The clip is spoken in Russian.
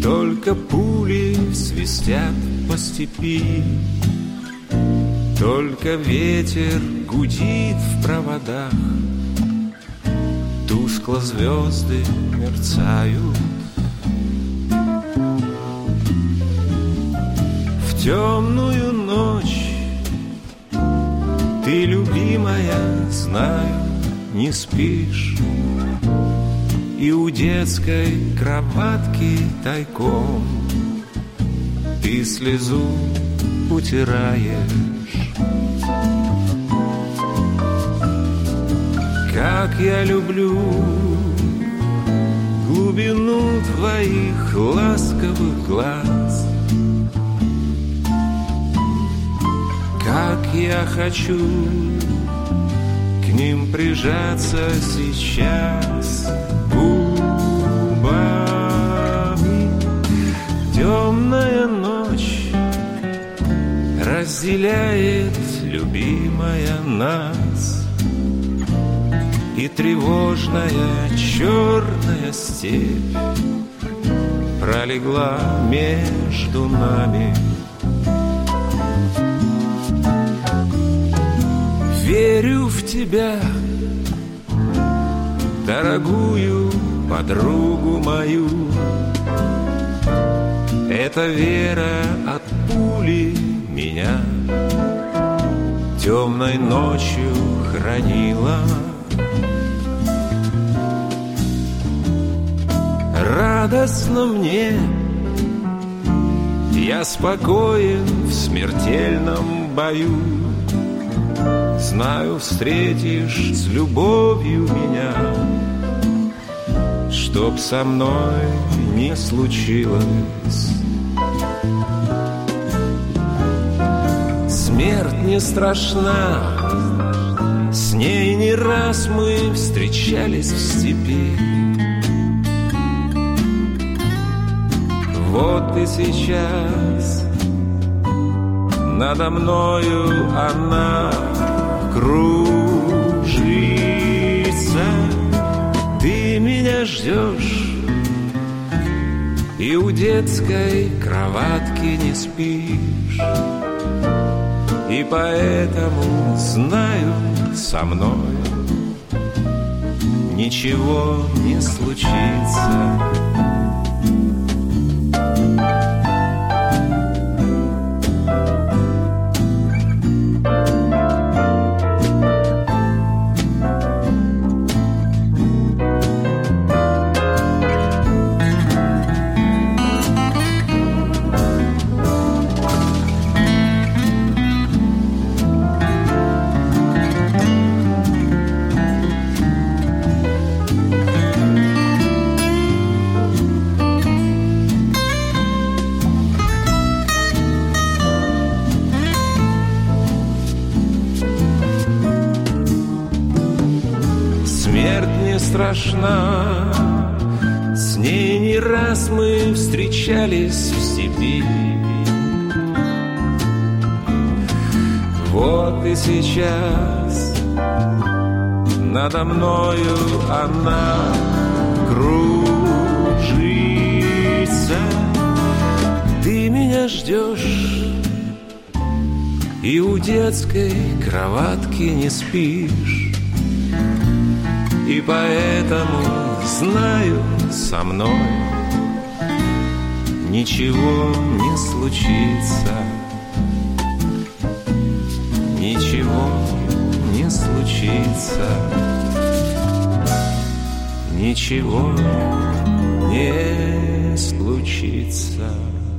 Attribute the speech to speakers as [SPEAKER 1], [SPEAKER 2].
[SPEAKER 1] Только пули свистят по степи, только ветер гудит в проводах, тускло звезды мерцают. В темную ночь ты, любимая, знаю, не спишь, и у детской кроватки тайком ты слезу утираешь. Как я люблю глубину твоих ласковых глаз, как я хочу к ним прижаться сейчас губами. Темная ночь разделяет, любимая, нас, и тревожная черная степь пролегла между нами. Верю в тебя, дорогую подругу мою. Эта вера от пули меня темной ночью хранила. Радостно мне, я спокоен в смертельном бою. Знаю, встретишь с любовью меня, чтоб со мной не случилось. Смерть не страшна, с ней не раз мы встречались в степи. Вот и сейчас надо мною она кружится. Ты меня ждешь, и у детской кроватки не спишь, и поэтому знаю, со мной ничего не случится. Страшна, с ней не раз мы встречались в степи. Вот и сейчас надо мною она кружится. Ты меня ждешь, и у детской кроватки не спишь, и поэтому знаю, со мной ничего не случится. Ничего не случится. Ничего не случится.